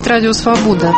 Радио Свобода.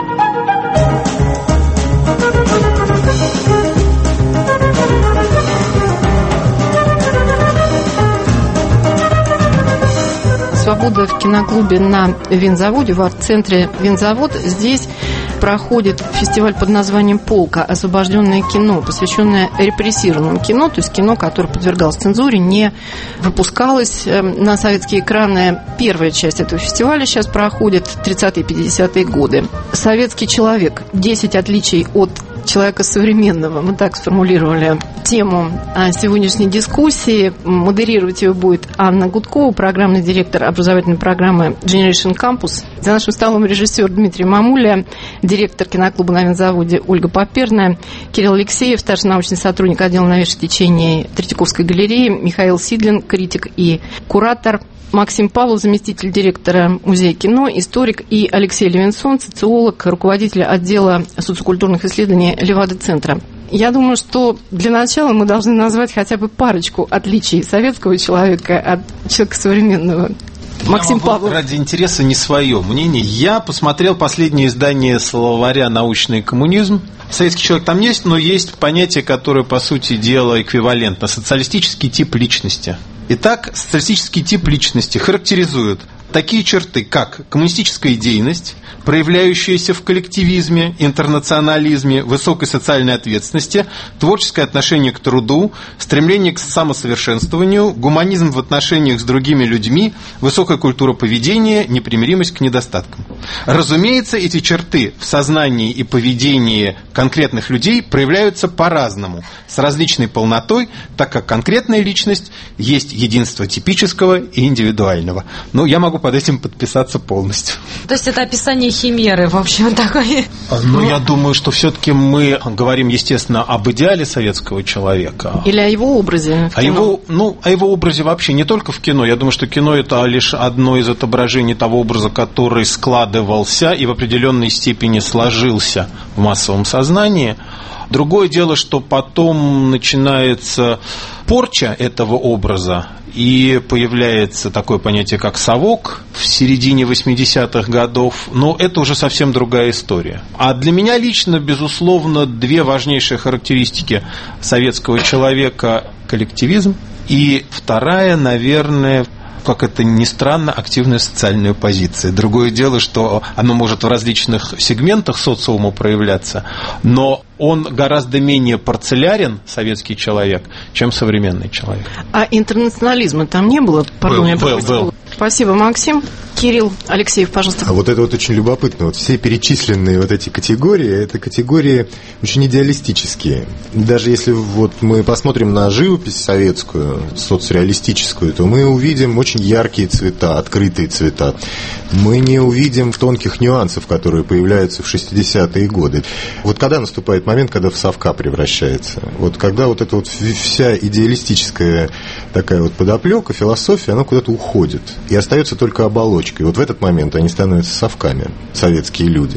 «Свобода» в киноклубе на Винзаводе, в арт-центре «Винзавод». Здесь проходит фестиваль под названием «Полка. Освобожденное кино», посвященное репрессированному кино, то есть кино, которое подвергалось цензуре, не выпускалось на советские экраны. Первая часть этого фестиваля сейчас проходит 30-е, 50-е годы. «Советский человек. 10 отличий от человека современного». Мы так сформулировали тему сегодняшней дискуссии. Модерировать ее будет Анна Гудкова, программный директор образовательной программы Generation Campus. За нашим столом режиссер Дмитрий Мамуля, директор киноклуба на Винзаводе Ольга Поперная, Кирилл Алексеев, старший научный сотрудник отдела новейших течений Третьяковской галереи, Михаил Сидлин, критик и куратор, Максим Павлов, заместитель директора Музея кино, историк, и Алексей Левинсон, социолог, руководитель отдела социокультурных исследований Левада-центра. Я думаю, что для начала мы должны назвать хотя бы парочку отличий советского человека от человека современного. Максим Павлов. Ради интереса не свое мнение. Я посмотрел последнее издание словаря «Научный коммунизм». Советский человек там есть, но есть понятие, которое, по сути дела, эквивалентно. Социалистический тип личности. Итак, социалистический тип личности характеризует такие черты, как коммунистическая идейность, проявляющаяся в коллективизме, интернационализме, высокой социальной ответственности, творческое отношение к труду, стремление к самосовершенствованию, гуманизм в отношениях с другими людьми, высокая культура поведения, непримиримость к недостаткам. Разумеется, эти черты в сознании и поведении конкретных людей проявляются по-разному, с различной полнотой, так как конкретная личность есть единство типического и индивидуального. Ну, я могу под этим подписаться полностью. То есть это описание химеры, в общем, такое. Но я думаю, что все-таки мы говорим, естественно, об идеале советского человека. Или о его образе в кино. О его образе вообще, не только в кино. Я думаю, что кино – это лишь одно из отображений того образа, который складывался и в определенной степени сложился в массовом сознании. Другое дело, что потом начинается порча этого образа, и появляется такое понятие, как совок в середине 80-х годов, но это уже совсем другая история. А для меня лично, безусловно, две важнейшие характеристики советского человека – коллективизм, и вторая, наверное, как это ни странно, активная социальная позиция. Другое дело, что оно может в различных сегментах социума проявляться, но он гораздо менее парцелярен, советский человек, чем современный человек. А интернационализма там не было? Пардон, был. Спасибо, Максим. Кирилл Алексеев, пожалуйста. А вот это вот очень любопытно. Вот все перечисленные вот эти категории, это категории очень идеалистические. Даже если вот мы посмотрим на живопись советскую, соцреалистическую, то мы увидим очень яркие цвета, открытые цвета. Мы не увидим тонких нюансов, которые появляются в 60-е годы. Вот когда наступает момент, когда в совка превращается? Вот когда вот эта вот вся идеалистическая такая вот подоплека, философия, она куда-то уходит. И остается только оболочка. И вот в этот момент они становятся совками, советские люди.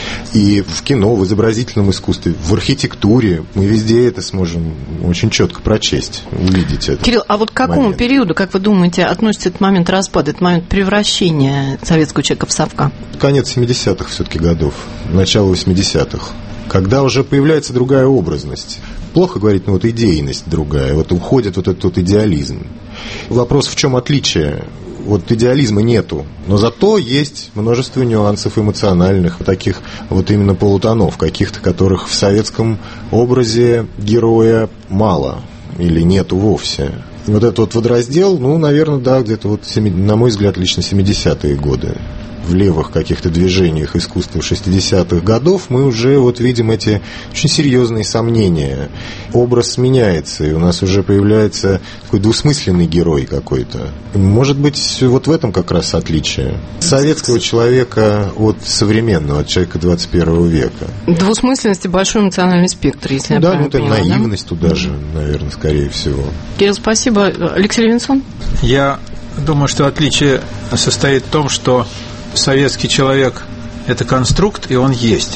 И в кино, в изобразительном искусстве, в архитектуре мы везде это сможем очень четко прочесть, увидеть это. Кирилл, а вот к какому периоду, как вы думаете, относится этот момент распада, этот момент превращения советского человека в совка? Конец 70-х все-таки годов, начало 80-х. Когда уже появляется другая образность. Плохо говорить, но вот идейность другая, вот уходит вот этот вот идеализм. Вопрос, в чем отличие? Вот идеализма нету, но зато есть множество нюансов эмоциональных, таких вот именно полутонов, каких-то, которых в советском образе героя мало или нету вовсе. И вот этот вот водораздел, ну, наверное, да, где-то вот, на мой взгляд, лично 70-е годы. В левых каких-то движениях искусства 60-х годов мы уже вот видим эти очень серьезные сомнения. Образ меняется, и у нас уже появляется такой двусмысленный герой какой-то. Может быть, вот в этом как раз отличие советского человека от современного, от человека 21 века. Двусмысленность и большой эмоциональный спектр, если я правильно понимаю. Да, наивность туда же, наверное, скорее всего. Кирилл, спасибо. Алексей Левинсон? Я думаю, что отличие состоит в том, что советский человек – это конструкт, и он есть.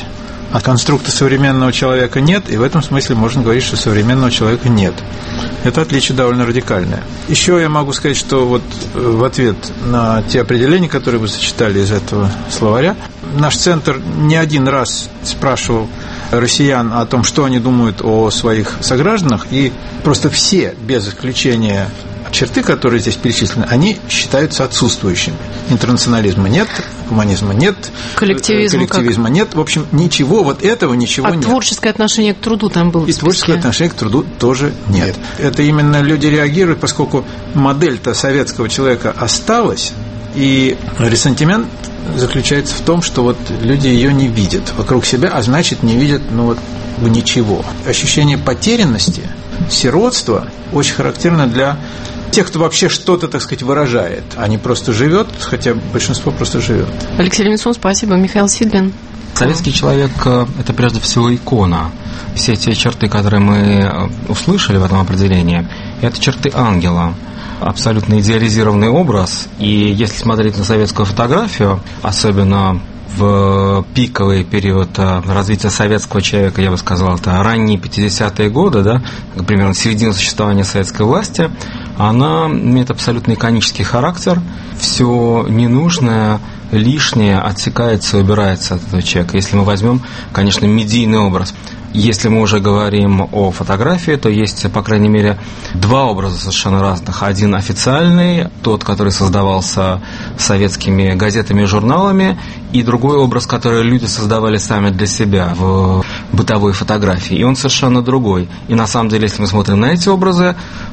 а конструкта современного человека нет, и в этом смысле можно говорить, что современного человека нет. Это отличие довольно радикальное. Еще я могу сказать, что вот в ответ на те определения, которые вы сочетали из этого словаря, наш центр не один раз спрашивал россиян о том, что они думают о своих согражданах, и просто все, без исключения черты, которые здесь перечислены, они считаются отсутствующими. Интернационализма нет, гуманизма нет, коллективизма нет. В общем, ничего вот этого, ничего нет. Творческое отношение к труду там было. И творческое отношение к труду тоже нет. Это именно люди реагируют, поскольку модель-то советского человека осталась, и ресентимент заключается в том, что вот люди ее не видят вокруг себя, а значит, не видят ничего. Ощущение потерянности, сиротства очень характерно для тех, кто вообще что-то, так сказать, выражает, а не просто живет, хотя большинство просто живет. Алексей Левинсон, спасибо. Михаил Сидлин. Советский человек – это прежде всего икона. Все те черты, которые мы услышали в этом определении, это черты ангела. Абсолютно идеализированный образ. И если смотреть на советскую фотографию, особенно в пиковый период развития советского человека, я бы сказал, это ранние 50-е годы, да, примерно середина существования советской власти, она имеет абсолютно иконический характер. Все ненужное, лишнее отсекается и убирается от этого человека. Если мы возьмем, конечно, медийный образ. Если мы уже говорим о фотографии, то есть, по крайней мере, два образа совершенно разных. Один официальный, тот, который создавался советскими газетами и журналами, и другой образ, который люди создавали сами для себя в бытовой фотографии. И он совершенно другой. И на самом деле, если мы смотрим на эти образы,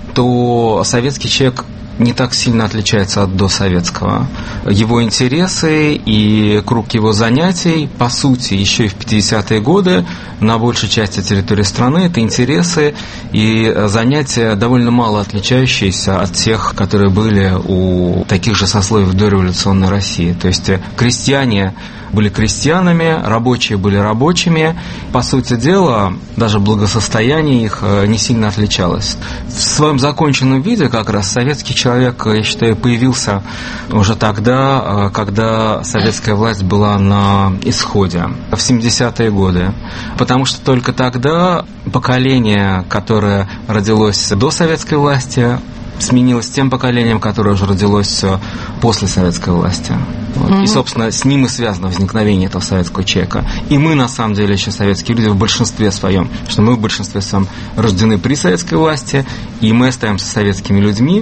то советский человек не так сильно отличается от досоветского. Его интересы и круг его занятий, по сути, еще и в 50-е годы на большей части территории страны, это интересы и занятия довольно мало отличающиеся от тех, которые были у таких же сословий в дореволюционной России. То есть крестьяне были крестьянами, рабочие были рабочими. По сути дела, даже благосостояние их не сильно отличалось. В своем законченном виде как раз советский человек, я считаю, появился уже тогда, когда советская власть была на исходе, в 70-е годы. Потому что только тогда поколение, которое родилось до советской власти, сменилось тем поколением, которое уже родилось после советской власти. Вот. И, собственно, с ним и связано возникновение этого советского человека. И мы, на самом деле, еще советские люди в большинстве своем, что мы в большинстве своем рождены при советской власти, и мы остаемся советскими людьми,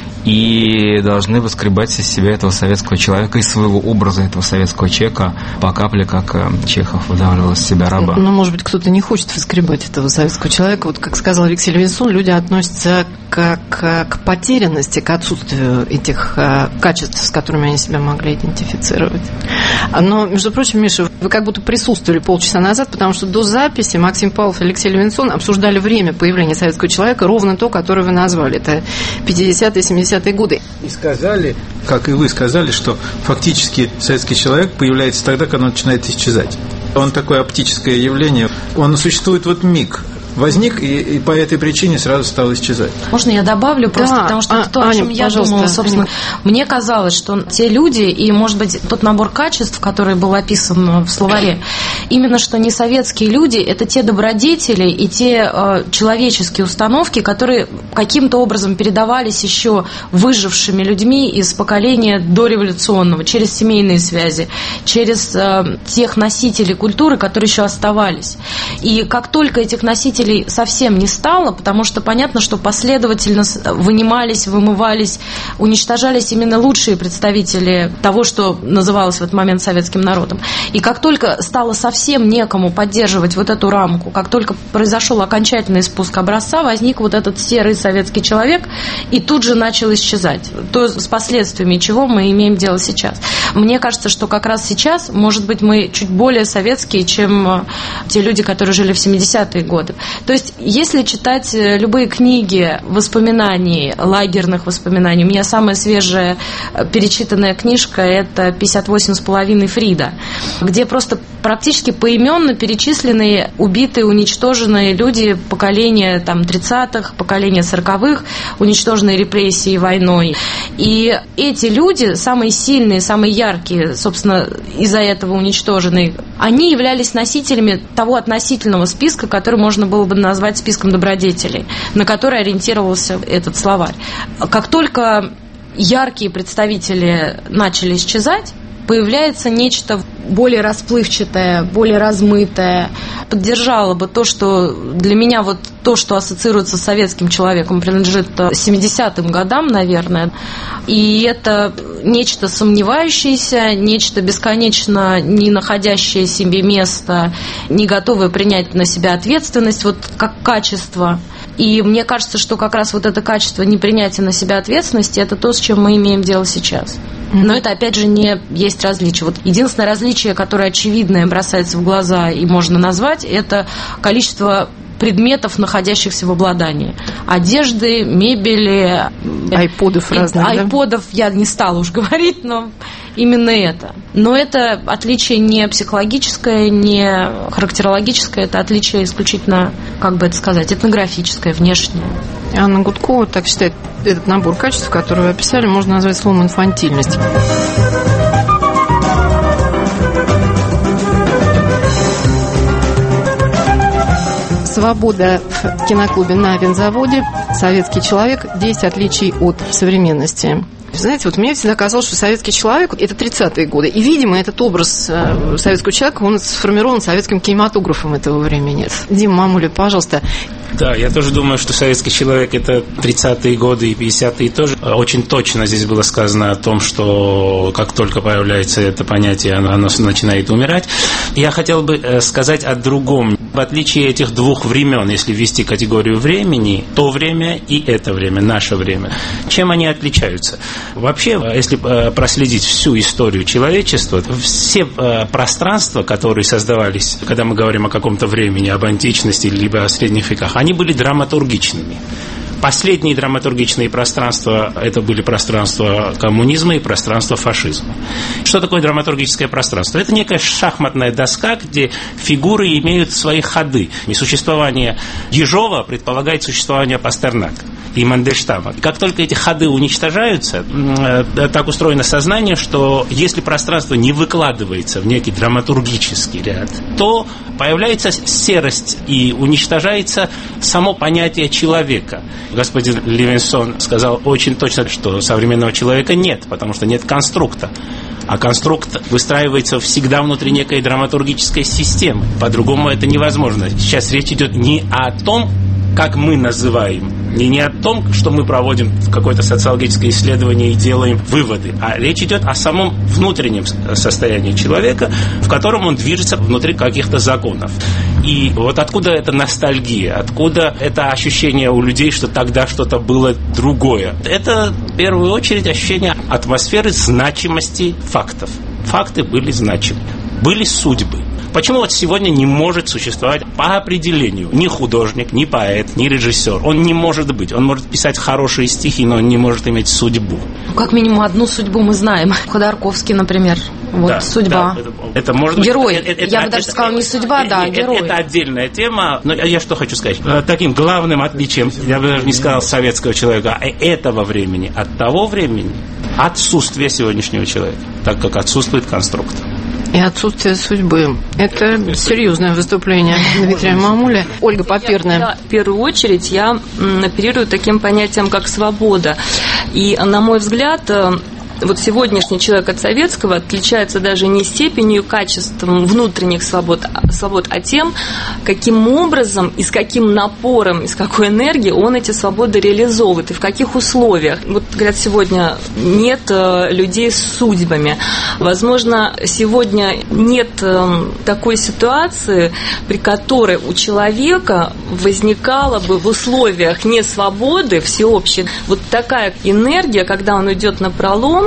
и должны выскребать из себя этого советского человека, из своего образа этого советского человека по капле, как Чехов выдавливал из себя раба. Но, может быть, кто-то не хочет выскребать этого советского человека. Вот, как сказал Алексей Левинсон, люди относятся к потерянности, к отсутствию этих качеств, с которыми они себя могли идентифицировать. Но, между прочим, Миша, вы как будто присутствовали полчаса назад, потому что до записи Максим Павлов и Алексей Левинсон обсуждали время появления советского человека, ровно то, которое вы назвали. Это 50-е, 70-е годы. И сказали, как и вы сказали, что фактически советский человек появляется тогда, когда он начинает исчезать. Он такое оптическое явление, он существует миг. Возник и по этой причине сразу стал исчезать. Можно я добавлю просто, потому что это то, о чем я думала, собственно. Мне казалось, что те люди и, может быть, тот набор качеств, который был описан в словаре, именно что не советские люди, это те добродетели и те человеческие установки, которые каким-то образом передавались еще выжившими людьми из поколения дореволюционного, через семейные связи, через тех носителей культуры, которые еще оставались. И как только этих носителей совсем не стало, потому что понятно, что последовательно вынимались, вымывались, уничтожались именно лучшие представители того, что называлось в этот момент советским народом. И как только стало совсем некому поддерживать вот эту рамку, как только произошел окончательный спуск образца, возник вот этот серый советский человек и тут же начал исчезать. То, с последствиями чего мы имеем дело сейчас. Мне кажется, что как раз сейчас, может быть, мы чуть более советские, чем те люди, которые жили в 70-е годы. То есть, если читать любые книги, воспоминаний, лагерных воспоминаний, у меня самая свежая перечитанная книжка – это «58,5 Фрида», где просто практически практически поименно перечислены убитые, уничтоженные люди поколения там, 30-х, поколения 40-х, уничтоженные репрессией, войной. И эти люди, самые сильные, самые яркие, собственно, из-за этого уничтоженные, они являлись носителями того относительного списка, который можно было бы назвать списком добродетелей, на который ориентировался этот словарь. Как только яркие представители начали исчезать, появляется нечто более расплывчатое, более размытое. Поддержало бы то, что для меня вот то, что ассоциируется с советским человеком, принадлежит 70-м годам, наверное. И это нечто сомневающееся, нечто бесконечно не находящее себе места, не готовое принять на себя ответственность, вот как качество. И мне кажется, что как раз вот это качество непринятия на себя ответственности – это то, с чем мы имеем дело сейчас. Но это, опять же, не есть различие. Вот единственное различие, которое очевидное бросается в глаза и можно назвать, это количество предметов, находящихся в обладании. Одежды, мебели. Айподов разных, айподов я не стала уж говорить, но именно это. Но это отличие не психологическое, не характерологическое, это отличие исключительно, как бы это сказать, этнографическое, внешнее. Анна Гудкова так считает, этот набор качеств, который вы описали, можно назвать словом инфантильность. Свобода в киноклубе на Винзаводе, советский человек, 10 отличий от современности. Знаете, вот мне всегда казалось, что советский человек – это 30-е годы. И, видимо, этот образ советского человека, он сформирован советским кинематографом этого времени. Дима Мамуля, пожалуйста. Да, я тоже думаю, что советский человек – это 30-е годы и 50-е тоже. Очень точно здесь было сказано о том, что как только появляется это понятие, оно начинает умирать. Я хотел бы сказать о другом. В отличие этих двух времен, если ввести категорию времени, то время и это время, наше время, чем они отличаются? Вообще, если проследить всю историю человечества, все пространства, которые создавались, когда мы говорим о каком-то времени, об античности, либо о средних веках, они были драматургичными. Последние драматургичные пространства – это были пространства коммунизма и пространства фашизма. Что такое драматургическое пространство? Это некая шахматная доска, где фигуры имеют свои ходы. И существование Ежова предполагает существование Пастернака и Мандельштама. Как только эти ходы уничтожаются, так устроено сознание, что если пространство не выкладывается в некий драматургический ряд, то появляется серость и уничтожается само понятие человека. Господин Ливинсон сказал очень точно, что современного человека нет, потому что нет конструкта. А конструкт выстраивается всегда внутри некой драматургической системы. По-другому это невозможно. Сейчас речь идет не о том, как мы называем, не о том, что мы проводим какое-то социологическое исследование и делаем выводы, а речь идет о самом внутреннем состоянии человека, в котором он движется внутри каких-то законов. И вот откуда эта ностальгия, откуда это ощущение у людей, что тогда что-то было другое. Это в первую очередь ощущение атмосферы значимости фактов. Факты были значимы, были судьбы. Почему вот сегодня не может существовать по определению ни художник, ни поэт, ни режиссер? Он не может быть. Он может писать хорошие стихи, но он не может иметь судьбу. Как минимум одну судьбу мы знаем. Ходорковский, например. Вот да, судьба. Да, это может быть... Герой. Я бы даже сказала, не судьба, да, герой. Это отдельная тема. Но я что хочу сказать. Таким главным отличием, я бы даже не сказал советского человека, а этого времени от того времени отсутствие сегодняшнего человека, так как отсутствует конструкт. И отсутствие судьбы. Это серьезное выступление Дмитрия Мамуля. Ольга Попирная. В первую очередь я оперирую таким понятием, как свобода. И, на мой взгляд, вот сегодняшний человек от советского отличается даже не степенью, качеством внутренних свобод, а тем, каким образом и с каким напором, и с какой энергией он эти свободы реализовывает, и в каких условиях. Вот, говорят, сегодня нет людей с судьбами. Возможно, сегодня нет такой ситуации, при которой у человека возникала бы в условиях несвободы всеобщей вот такая энергия, когда он идет напролом,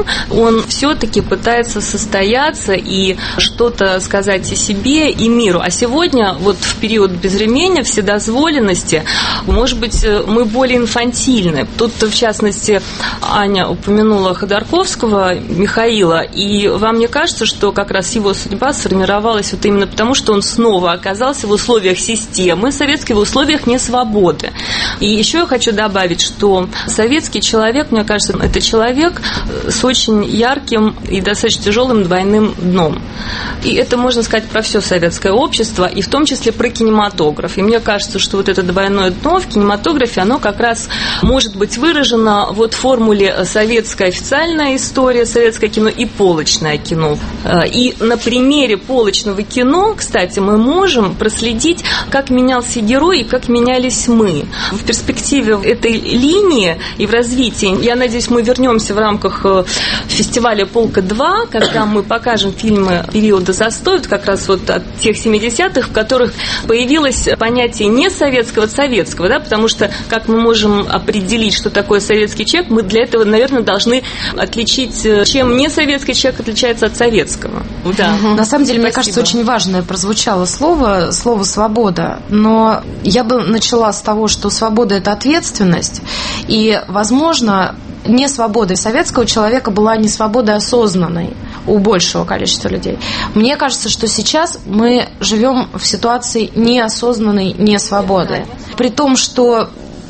он все-таки пытается состояться и что-то сказать и себе, и миру. А сегодня, вот в период безвременья, вседозволенности, может быть, мы более инфантильны. Тут, в частности, Аня упомянула Ходорковского Михаила, и вам не кажется, что как раз его судьба сформировалась вот именно потому, что он снова оказался в условиях системы советской, в условиях несвободы. И еще я хочу добавить, что советский человек, мне кажется, это человек с очень ярким и достаточно тяжелым двойным дном. И это можно сказать про все советское общество, и в том числе про кинематограф. И мне кажется, что вот это двойное дно в кинематографе, оно как раз может быть выражено вот в формуле советская официальная история, советское кино и полочное кино. И на примере полочного кино, кстати, мы можем проследить, как менялся герой и как менялись мы. В перспективе этой линии и в развитии, я надеюсь, мы вернемся в рамках фестиваля «Полка-2», когда мы покажем фильмы периода застоя, как раз вот от тех 70-х, в которых появилось понятие не советского, да, потому что, как мы можем определить, что такое советский человек, мы для этого, наверное, должны отличить, чем не советский человек отличается от советского. Да. На самом деле, мне кажется, очень важное прозвучало слово «свобода», но я бы начала с того, что свобода – это ответственность, и, возможно, не свободой советского человека была не свобода осознанной у большего количества людей. Мне кажется, что сейчас мы живем в ситуации неосознанной несвободы. При том, что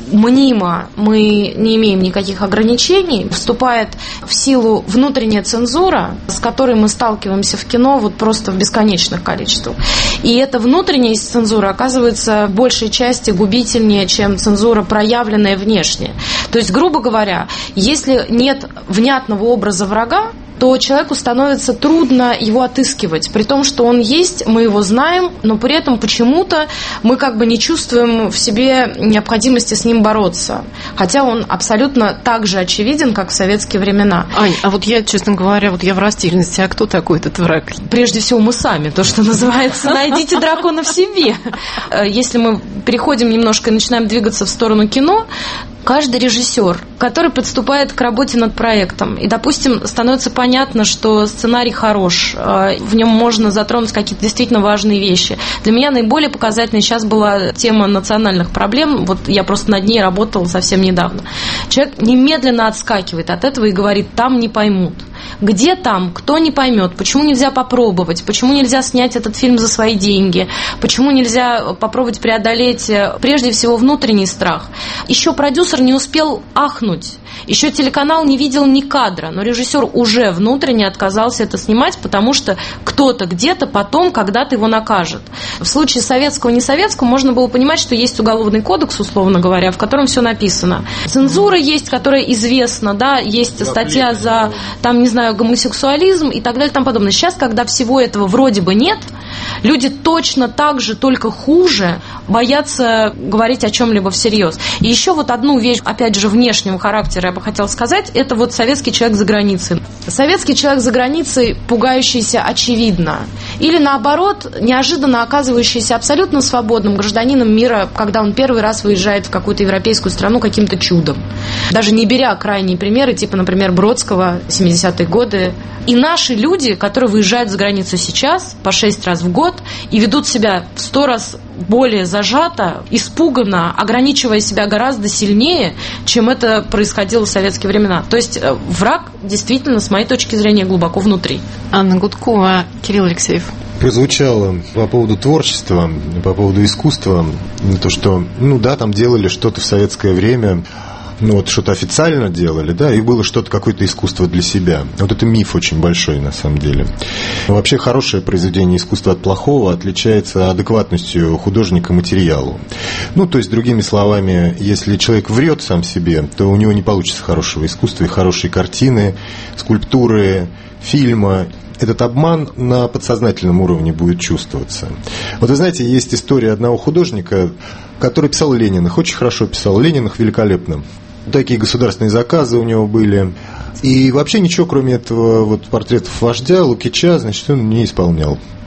мнимо мы не имеем никаких ограничений, вступает в силу внутренняя цензура, с которой мы сталкиваемся в кино вот просто в бесконечных количествах. И эта внутренняя цензура оказывается в большей части губительнее, чем цензура, проявленная внешне. То есть, грубо говоря, если нет внятного образа врага, то человеку становится трудно его отыскивать, при том, что он есть, мы его знаем, но при этом почему-то мы как бы не чувствуем в себе необходимости с ним бороться, хотя он абсолютно так же очевиден, как в советские времена. Ань, а вот я, честно говоря, вот я в растерянности, а кто такой этот враг? Прежде всего мы сами, то, что называется, найдите дракона в себе. Если мы переходим немножко и начинаем двигаться в сторону кино, каждый режиссер, который подступает к работе над проектом, и, допустим, становится понятно, что сценарий хорош, в нем можно затронуть какие-то действительно важные вещи. Для меня наиболее показательной сейчас была тема национальных проблем, вот я просто над ней работала совсем недавно. Человек немедленно отскакивает от этого и говорит: там не поймут. Где там, кто не поймет, почему нельзя попробовать, почему нельзя снять этот фильм за свои деньги, почему нельзя попробовать преодолеть, прежде всего, внутренний страх. Еще продюсер не успел ахнуть, еще телеканал не видел ни кадра, но режиссер уже внутренне отказался это снимать, потому что кто-то где-то потом когда-то его накажет. В случае советского и несоветского можно было понимать, что есть уголовный кодекс, условно говоря, в котором все написано. Цензура есть, которая известна, да, есть статья за, там, не знаю, гомосексуализм и так далее и тому подобное. Сейчас, когда всего этого вроде бы нет, люди точно так же, только хуже, боятся говорить о чем-либо всерьез. И еще вот одну вещь, опять же, внешнего характера я бы хотела сказать, это вот советский человек за границей. Советский человек за границей, пугающийся очевидно, или наоборот, неожиданно оказывающийся абсолютно свободным гражданином мира, когда он первый раз выезжает в какую-то европейскую страну каким-то чудом. Даже не беря крайние примеры, типа, например, Бродского, 70-е годы. И наши люди, которые выезжают за границу сейчас по 6 раз в год и ведут себя в 100 раз более зажато, испуганно, ограничивая себя гораздо сильнее, чем это происходило в советские времена. То есть враг действительно, с моей точки зрения, глубоко внутри. Анна Гудкова, Кирилл Алексеев. Прозвучало по поводу творчества, по поводу искусства, то, что, ну да, там делали что-то в советское время, ну вот что-то официально делали, да, и было что-то, какое-то искусство для себя. Вот это миф очень большой, на самом деле. Но вообще хорошее произведение искусства от плохого отличается адекватностью художника материалу. Ну, то есть, другими словами, если человек врет сам себе, то у него не получится хорошего искусства и хорошей картины, скульптуры, фильма. Этот обман на подсознательном уровне будет чувствоваться. Вот вы знаете, есть история одного художника, который писал Лениных, очень хорошо писал Лениных, великолепно. Такие государственные заказы у него были. И вообще ничего, кроме этого вот портретов вождя, Лукича, значит, он не исполнял.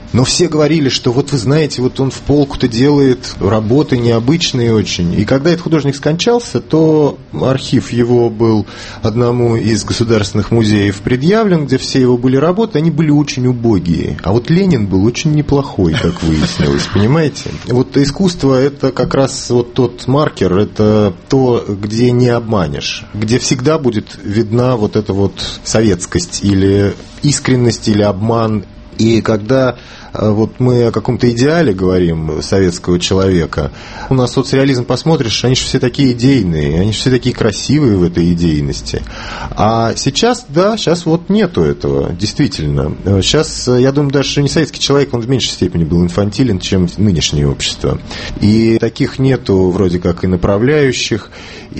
Но все говорили, что вот вы знаете, вот он в полку-то делает работы необычные очень. И когда этот художник скончался, то архив его был одному из государственных музеев предъявлен, где все его были работы, они были очень убогие. А вот Ленин был очень неплохой, как выяснилось, понимаете? Вот искусство – это как раз вот тот маркер, это то, где не обманешь, где всегда будет видна вот эта вот советскость или искренность, или обман. И когда вот мы о каком-то идеале говорим советского человека, у нас соцреализм посмотришь, они же все такие идейные, они же все такие красивые в этой идейности. А сейчас, да, сейчас вот нету этого, действительно. Сейчас, я думаю, даже что не советский человек, он в меньшей степени был инфантилен, чем нынешнее общество. И таких нету вроде как и направляющих,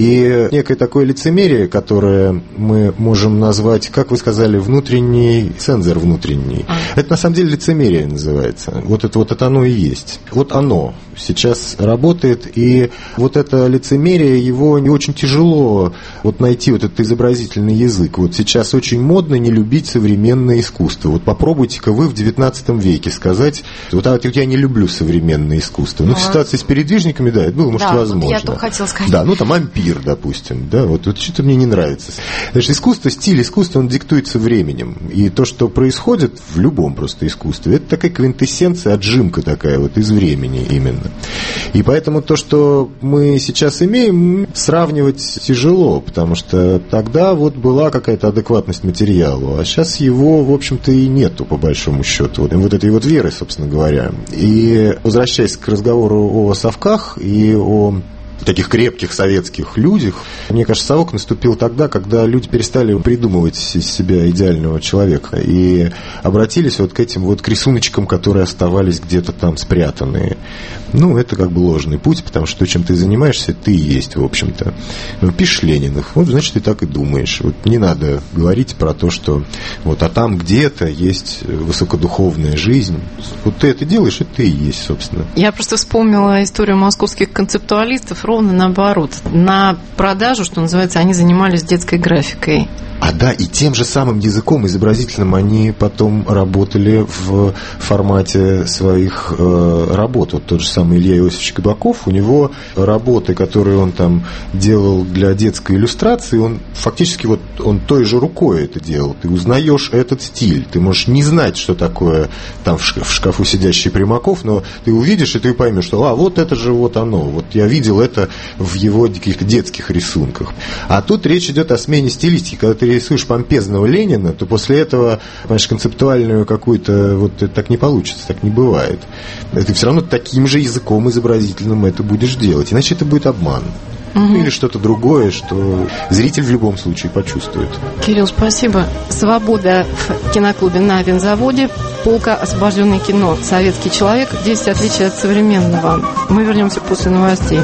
и некое такое лицемерие, которое мы можем назвать, как вы сказали, внутренний, цензор внутренний. Это на самом деле лицемерие называется. Вот это оно и есть. Вот оно сейчас работает, и вот это лицемерие, его не очень тяжело вот найти вот этот изобразительный язык. Вот сейчас очень модно не любить современное искусство. Вот попробуйте-ка вы в 19 веке сказать, вот я не люблю современное искусство. Ну, в ситуации с передвижниками, да, это было, может, возможно. Вот я только хотела сказать. Да, ну, там, ампир, допустим, да, вот что-то мне не нравится. Значит, искусство, стиль искусства, он диктуется временем. И то, что происходит в любом просто искусстве, это такая квинтэссенция, отжимка такая вот из времени именно. И поэтому то, что мы сейчас имеем, сравнивать тяжело, потому что тогда вот была какая-то адекватность материалу, а сейчас его, в общем-то, и нету, по большому счету. Вот этой вот веры, собственно говоря. И возвращаясь к разговору о совках и о таких крепких советских людях, мне кажется, совок наступил тогда, когда люди перестали придумывать из себя идеального человека и обратились вот к этим вот к рисуночкам, которые оставались где-то там спрятанные. Ну, это как бы ложный путь, потому что то, чем ты занимаешься, ты и есть, в общем-то. Пишешь Лениных, вот, значит, ты так и думаешь. Вот не надо говорить про то, что вот, а там где-то есть высокодуховная жизнь. Вот ты это делаешь, и ты и есть, собственно. Я просто вспомнила историю московских концептуалистов, ровно наоборот. На продажу, что называется, они занимались детской графикой. А да, и тем же самым языком изобразительным они потом работали в формате своих работ. Вот тот же самый Илья Иосифович Кабаков, у него работы, которые он там делал для детской иллюстрации, он фактически вот он той же рукой это делал. Ты узнаешь этот стиль, ты можешь не знать, что такое там в шкафу сидящий Примаков, но ты увидишь, и ты поймешь, что вот это же вот оно. Вот я видел это в его каких-то детских рисунках. А тут речь идет о смене стилистики. Когда ты рисуешь помпезного Ленина, то после этого, понимаешь, концептуальную какую-то, вот это так не получится, так не бывает. Ты все равно таким же языком изобразительным это будешь делать, иначе это будет обман. Или что-то другое, что зритель в любом случае почувствует. Кирилл, спасибо. «Свобода» в киноклубе на Винзаводе. Полка «Освобожденное кино». Советский человек. 10 отличий от современного. Мы вернемся после новостей.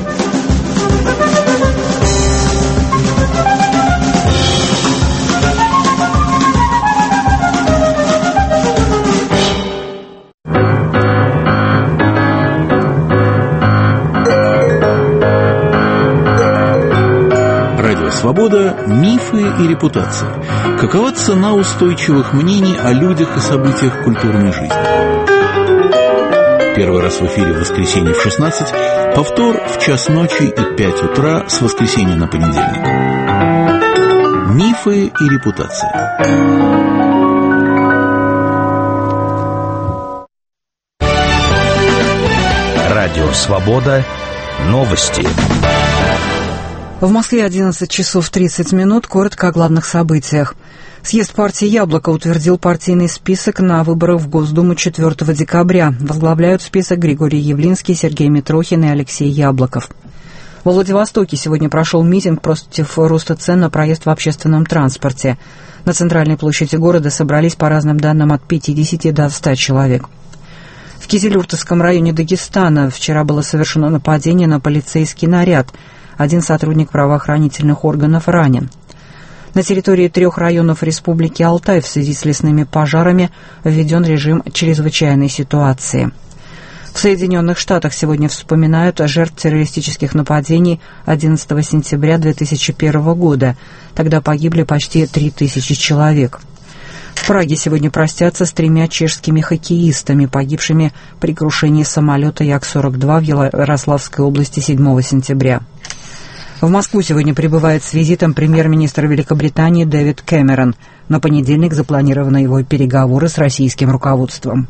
«Свобода. Мифы и репутация». Какова цена устойчивых мнений о людях и событиях культурной жизни? Первый раз в эфире в воскресенье в 16, повтор в час ночи и 5 утра с воскресенья на понедельник. Мифы и репутация. Радио «Свобода». Новости. В Москве 11 часов 30 минут. Коротко о главных событиях. Съезд партии «Яблоко» утвердил партийный список на выборах в Госдуму 4 декабря. Возглавляют список Григорий Явлинский, Сергей Митрохин и Алексей Яблоков. Во Владивостоке сегодня прошел митинг против роста цен на проезд в общественном транспорте. На центральной площади города собрались, по разным данным, от 50 до 100 человек. В Кизилюртовском районе Дагестана вчера было совершено нападение на полицейский наряд. Один сотрудник правоохранительных органов ранен. На территории 3 районов Республики Алтай в связи с лесными пожарами введен режим чрезвычайной ситуации. В Соединенных Штатах сегодня вспоминают жертв террористических нападений 11 сентября 2001 года. Тогда погибли почти 3000 человек. В Праге сегодня простятся с 3 чешскими хоккеистами, погибшими при крушении самолета Як-42 в Ярославской области 7 сентября. В Москву сегодня прибывает с визитом премьер-министр Великобритании Дэвид Кэмерон. На понедельник запланированы его переговоры с российским руководством.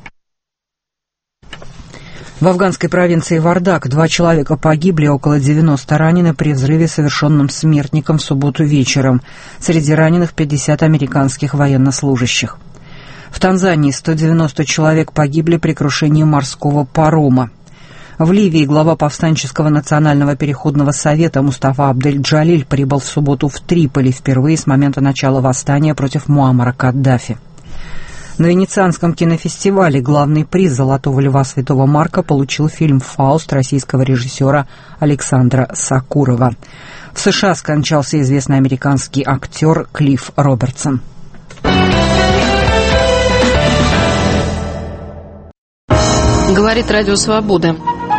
В афганской провинции Вардак 2 человека погибли, около 90 ранены при взрыве, совершенном смертником в субботу вечером. Среди раненых 50 американских военнослужащих. В Танзании 190 человек погибли при крушении морского парома. В Ливии глава повстанческого национального переходного совета Мустафа Абдель-Джалиль прибыл в субботу в Триполи впервые с момента начала восстания против Муаммара Каддафи. На Венецианском кинофестивале главный приз «Золотого льва» Святого Марка получил фильм «Фауст» российского режиссера Александра Сакурова. В США скончался известный американский актер Клифф Робертсон. Говорит Радио Свобода.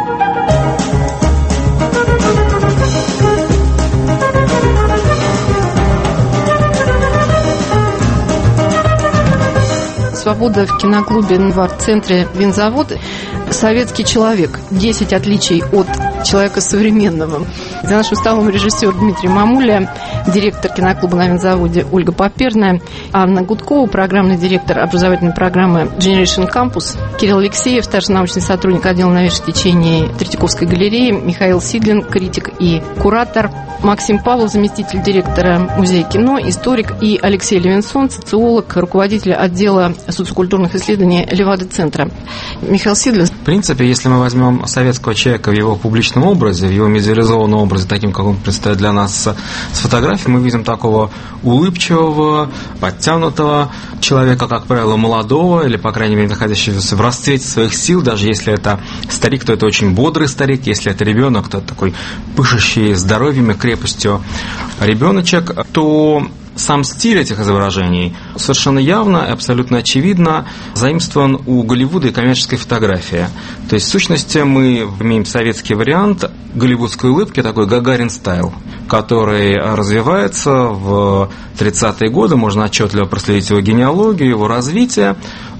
«Свобода» в киноклубе в арт-центре «Винзавод». Советский человек. 10 отличий от человека современного. За нашим столом режиссер Дмитрий Мамуля, директор киноклуба на Винзаводе Ольга Поперная, Анна Гудкова, программный директор образовательной программы Generation Campus, Кирилл Алексеев, старший научный сотрудник отдела новейших течений Третьяковской галереи, Михаил Сидлин, критик и куратор, Максим Павлов, заместитель директора Музея кино, историк, и Алексей Левинсон, социолог, руководитель отдела социокультурных исследований Левада-центра. Михаил Сидлин. В принципе, если мы возьмем советского человека в его публичном образе, в его медиализованном образе, таким, как он предстоит для нас с фотографией, мы видим такого улыбчивого, подтянутого человека, как правило, молодого, или, по крайней мере, находящегося в расцвете своих сил. Даже если это старик, то это очень бодрый старик. Если это ребенок, то это такой пышущий здоровьем и крепостью ребеночек. То сам стиль этих изображений совершенно явно и абсолютно очевидно заимствован у Голливуда и коммерческой фотографии. То есть, в сущности, мы имеем советский вариант голливудской улыбки, такой Гагарин-стайл, который развивается в 30-е годы, можно отчетливо проследить его генеалогию, его развитие,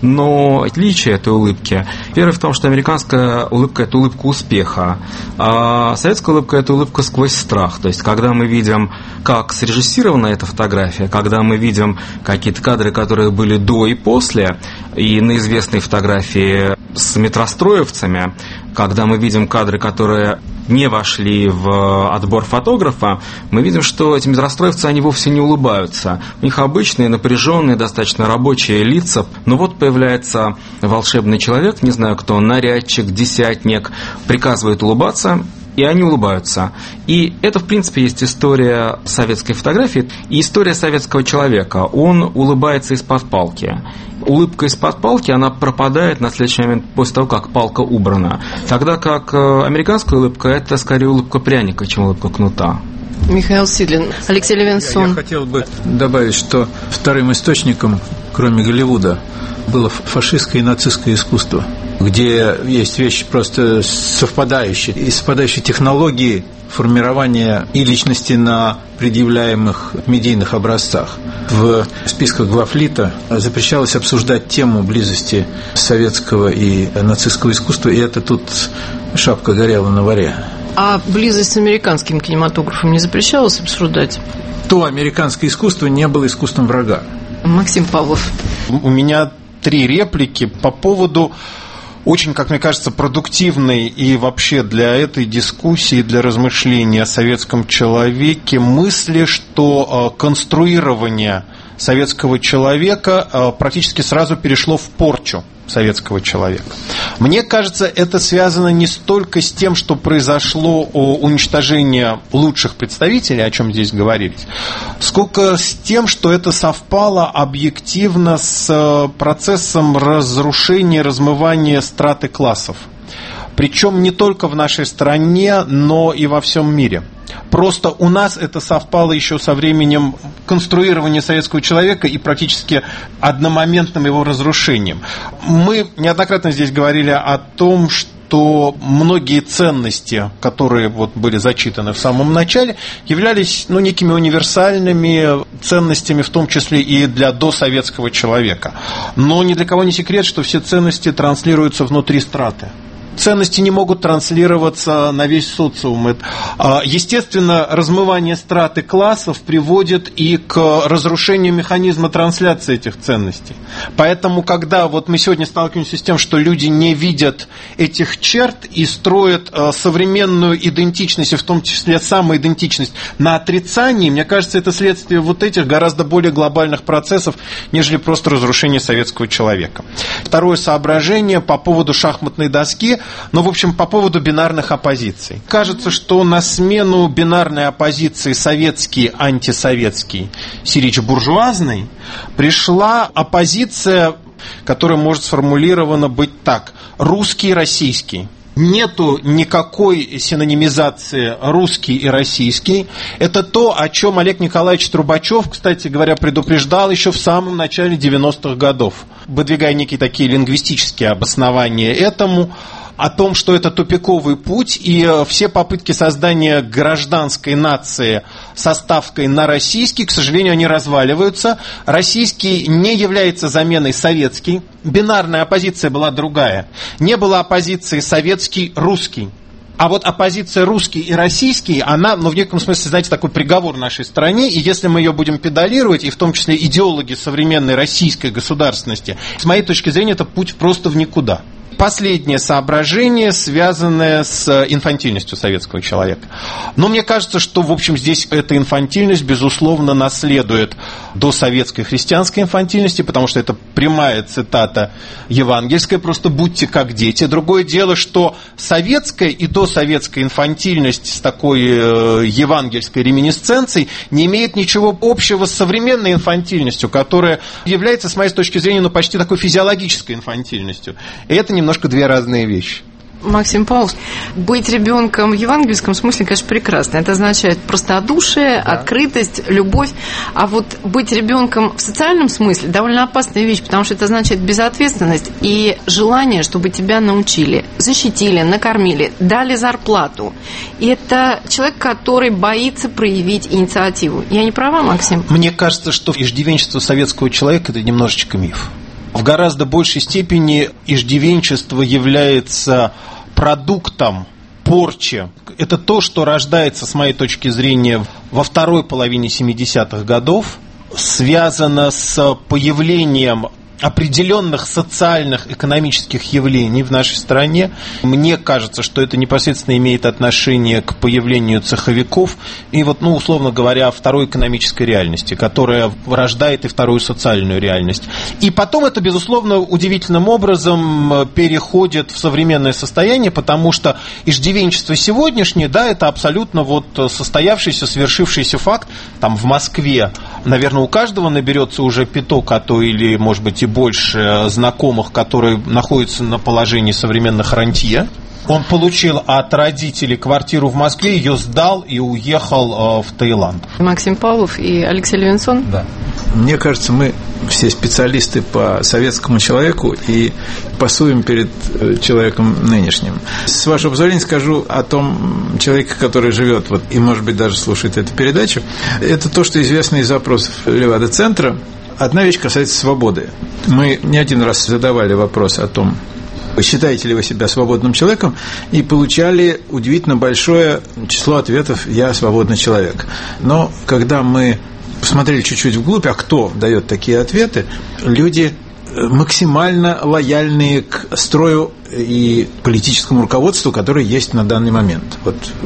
но отличие этой улыбки, первое в том, что американская улыбка – это улыбка успеха, а советская улыбка – это улыбка сквозь страх. То есть, когда мы видим, как срежиссирована эта фотография, когда мы видим какие-то кадры, которые были до и после, и на известной фотографии с метростроевцами, когда мы видим кадры, которые не вошли в отбор фотографа, мы видим, что эти метростроевцы, они вовсе не улыбаются. У них обычные, напряженные, достаточно рабочие лица. Но вот появляется волшебный человек, не знаю кто, нарядчик, десятник, приказывает улыбаться, и они улыбаются. И это, в принципе, есть история советской фотографии и история советского человека. Он улыбается из-под палки. Улыбка из-под палки, она пропадает на следующий момент после того, как палка убрана. Тогда как американская улыбка – это скорее улыбка пряника, чем улыбка кнута. Михаил Сидлин, Алексей Левинсон. Я хотел бы добавить, что вторым источником, кроме Голливуда, было фашистское и нацистское искусство, где есть вещи просто совпадающие, и совпадающие технологии формирования и личности на предъявляемых медийных образцах. В списках главлита запрещалось обсуждать тему близости советского и нацистского искусства, и это тут шапка горела на варе. А близость с американским кинематографом не запрещалось обсуждать? То американское искусство не было искусством врага. Максим Павлов. У меня 3 реплики по поводу очень, как мне кажется, продуктивной и вообще для этой дискуссии, для размышления о советском человеке мысли, что конструирование советского человека практически сразу перешло в порчу советского человека. Мне кажется, это связано не столько с тем, что произошло уничтожение лучших представителей, о чем здесь говорилось, сколько с тем, что это совпало объективно с процессом разрушения, размывания страты классов. Причем не только в нашей стране, но и во всем мире. Просто у нас это совпало еще со временем конструирования советского человека и практически одномоментным его разрушением. Мы неоднократно здесь говорили о том, что что многие ценности, которые вот были зачитаны в самом начале, являлись некими универсальными ценностями, в том числе и для досоветского человека. Но ни для кого не секрет, что все ценности транслируются внутри страты. Ценности не могут транслироваться на весь социум. Естественно, размывание страты классов приводит и к разрушению механизма трансляции этих ценностей. Поэтому, когда вот мы сегодня сталкиваемся с тем, что люди не видят этих черт и строят современную идентичность, и в том числе самоидентичность, на отрицании, мне кажется, это следствие вот этих гораздо более глобальных процессов, нежели просто разрушение советского человека. Второе соображение по поводу шахматной доски. В общем, по поводу бинарных оппозиций. Кажется, что на смену бинарной оппозиции советский, антисоветский, сирич-буржуазный пришла оппозиция, которая может сформулирована быть так: русский, российский. Нету никакой синонимизации русский и российский. Это то, о чем Олег Николаевич Трубачев, кстати говоря, предупреждал еще в самом начале 90-х годов, выдвигая некие такие лингвистические обоснования этому, о том, что это тупиковый путь, и все попытки создания гражданской нации со ставкой на российский, к сожалению, они разваливаются. Российский не является заменой советский. Бинарная оппозиция была другая. Не было оппозиции советский-русский. А вот оппозиция русский и российский, она, в неком смысле, знаете, такой приговор нашей стране, и если мы ее будем педалировать, и в том числе идеологи современной российской государственности, с моей точки зрения, это путь просто в никуда. Последнее соображение, связанное с инфантильностью советского человека. Но мне кажется, что, в общем, здесь эта инфантильность, безусловно, наследует досоветской христианской инфантильности, потому что это прямая цитата евангельская, просто будьте как дети. Другое дело, что советская и досоветская инфантильность с такой евангельской реминисценцией не имеет ничего общего с современной инфантильностью, которая является, с моей точки зрения, почти такой физиологической инфантильностью. И это немножко две разные вещи. Максим Павлович, быть ребенком в евангельском смысле, конечно, прекрасно. Это означает простодушие, открытость, любовь. А вот быть ребенком в социальном смысле довольно опасная вещь, потому что это означает безответственность и желание, чтобы тебя научили, защитили, накормили, дали зарплату. И это человек, который боится проявить инициативу. Я не права, Максим? Мне кажется, что иждивенчество советского человека – это немножечко миф. В гораздо большей степени иждивенчество является продуктом порчи. Это то, что рождается, с моей точки зрения, во второй половине 70-х годов, связано с появлением определенных социальных, экономических явлений в нашей стране. Мне кажется, что это непосредственно имеет отношение к появлению цеховиков и условно говоря, второй экономической реальности, которая рождает и вторую социальную реальность. И потом это, безусловно, удивительным образом переходит в современное состояние, потому что иждивенчество сегодняшнее, это абсолютно состоявшийся, свершившийся факт. Там в Москве, наверное, у каждого наберется уже пяток, а то или, может быть, и больше знакомых, которые находятся на положении современных рантье. Он получил от родителей квартиру в Москве, ее сдал и уехал в Таиланд. Максим Павлов и Алексей Левинсон? Да. Мне кажется, мы все специалисты по советскому человеку и пасуем перед человеком нынешним. С вашего позволения скажу о том человеке, который живет и, может быть, даже слушает эту передачу. Это то, что известно из запросов Левада-центра. Одна вещь касается свободы. Мы не один раз задавали вопрос о том, считаете ли вы себя свободным человеком, и получали удивительно большое число ответов «я свободный человек». Но когда мы посмотрели чуть-чуть вглубь, а кто дает такие ответы, люди максимально лояльные к строю и политическому руководству, которое есть на данный момент.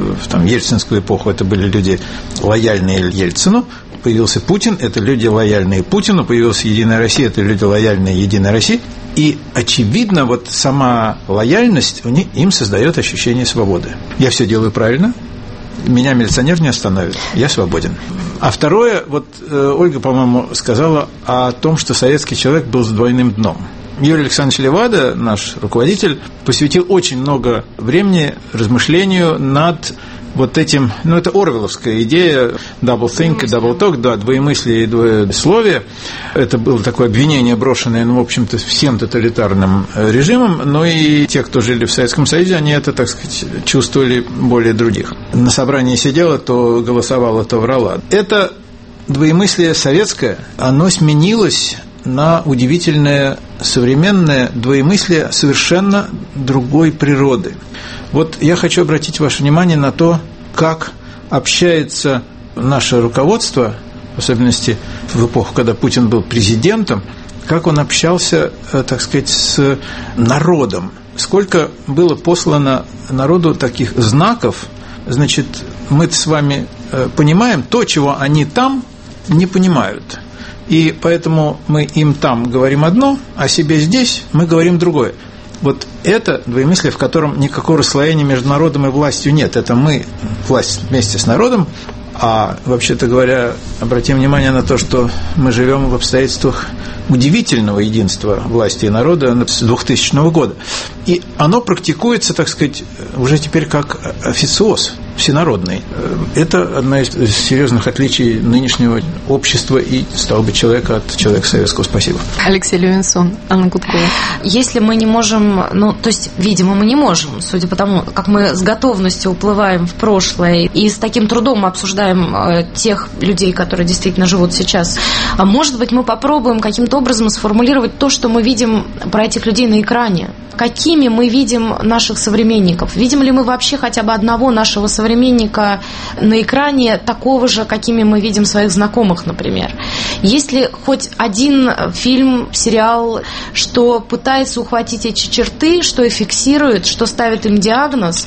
В ельцинскую эпоху это были люди лояльные Ельцину, появился Путин, это люди лояльные Путину, появилась Единая Россия, это люди лояльные Единой России. И, очевидно, сама лояльность им создает ощущение свободы. Я все делаю правильно, меня милиционер не остановит, я свободен. А второе, Ольга, по-моему, сказала о том, что советский человек был с двойным дном. Юрий Александрович Левада, наш руководитель, посвятил очень много времени размышлению над вот этим, это орвелловская идея double think и double talk, да, двоемыслие и двоесловие. Это было такое обвинение, брошенное, в общем-то, всем тоталитарным режимом, но и те, кто жили в Советском Союзе, они это, так сказать, чувствовали более других. На собрании сидела, то голосовала, то врала. Это двоемыслие советское, оно сменилось на удивительное современное двоемыслие совершенно другой природы. Вот я хочу обратить ваше внимание на то, как общается наше руководство, в особенности в эпоху, когда Путин был президентом, как он общался, так сказать, с народом. Сколько было послано народу таких знаков, значит, мы с вами понимаем то, чего они там не понимают. И поэтому мы им там говорим одно, а себе здесь мы говорим другое. Вот это двоемыслие, в котором никакого расслоения между народом и властью нет. Это мы, власть, вместе с народом. А вообще-то говоря, обратим внимание на то, что мы живем в обстоятельствах удивительного единства власти и народа с 2000 года. И оно практикуется, так сказать, уже теперь как официоз всенародный. Это одна из серьезных отличий нынешнего общества и, стало быть, человека от человека советского. Спасибо. Алексей Левинсон, Анна Гудкова. Если мы не можем, то есть, видимо, мы не можем, судя по тому, как мы с готовностью уплываем в прошлое и с таким трудом обсуждаем тех людей, которые действительно живут сейчас, а может быть, мы попробуем каким-то образом сформулировать то, что мы видим про этих людей на экране. Какими мы видим наших современников? Видим ли мы вообще хотя бы одного нашего современника на экране, такого же, какими мы видим своих знакомых, например? Есть ли хоть один фильм, сериал, что пытается ухватить эти черты, что и фиксирует, что ставит им диагноз